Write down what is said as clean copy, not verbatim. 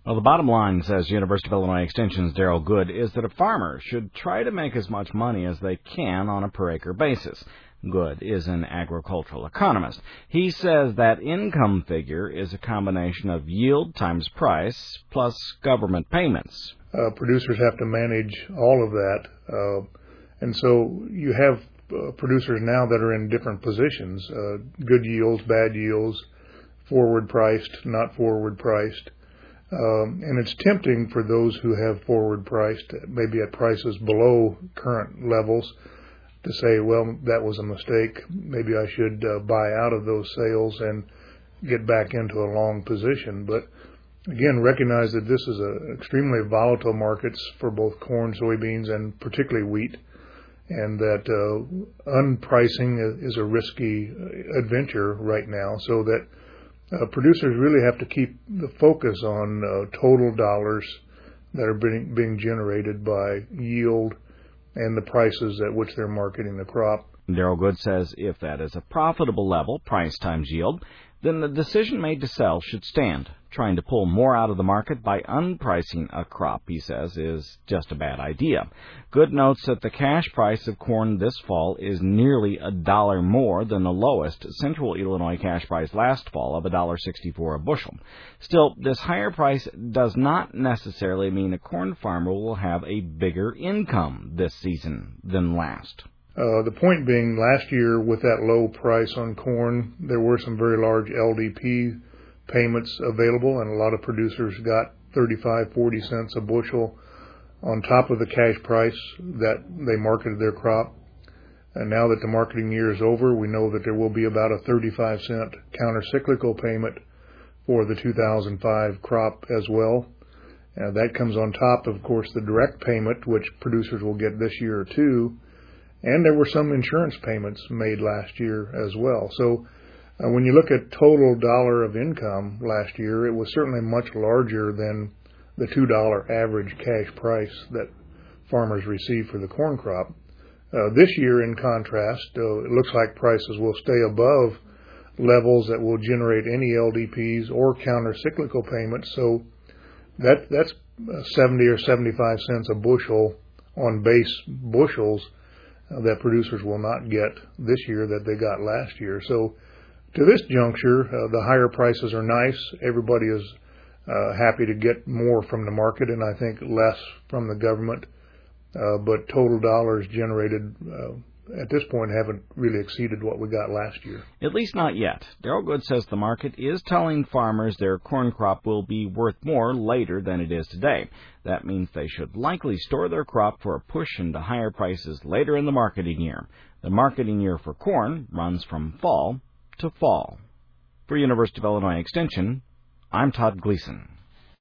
Well, the bottom line, says University of Illinois Extension's Daryl Good, is that a farmer should try to make as much money as they can on a per-acre basis. Good is an agricultural economist. He says that income figure is a combination of yield times price plus government payments. Producers have to manage all of that, and so you have producers now that are in different positions, good yields, bad yields, forward priced, not forward priced. And it's tempting for those who have forward priced, maybe at prices below current levels, to say, well, that was a mistake. Maybe I should buy out of those sales and get back into a long position. But again, recognize that this is a extremely volatile markets for both corn, soybeans, and particularly wheat, and that unpricing is a risky adventure right now, so that producers really have to keep the focus on total dollars that are being generated by yield and the prices at which they're marketing the crop. Daryl Good says if that is a profitable level, price times yield, then the decision made to sell should stand. Trying to pull more out of the market by unpricing a crop, he says, is just a bad idea. Good notes that the cash price of corn this fall is nearly $1 more than the lowest central Illinois cash price last fall of $1.64 a bushel. Still, this higher price does not necessarily mean a corn farmer will have a bigger income this season than last. The point being, last year with that low price on corn, there were some very large LDP payments available, and a lot of producers got 35-40 cents a bushel on top of the cash price that they marketed their crop. And now that the marketing year is over, we know that there will be about a 35-cent counter-cyclical payment for the 2005 crop as well. That comes on top, of course, the direct payment, which producers will get this year too. And there were some insurance payments made last year as well. So when you look at total dollar of income last year, it was certainly much larger than the $2 average cash price that farmers received for the corn crop. This year, in contrast, it looks like prices will stay above levels that will generate any LDPs or counter-cyclical payments. So that's 70 or 75 cents a bushel on base bushels that producers will not get this year that they got last year. So to this juncture, the higher prices are nice. Everybody is happy to get more from the market, and I think less from the government. But total dollars generated at this point haven't really exceeded what we got last year. At least not yet. Daryl Good says the market is telling farmers their corn crop will be worth more later than it is today. That means they should likely store their crop for a push into higher prices later in the marketing year. The marketing year for corn runs from fall to fall. For University of Illinois Extension, I'm Todd Gleason.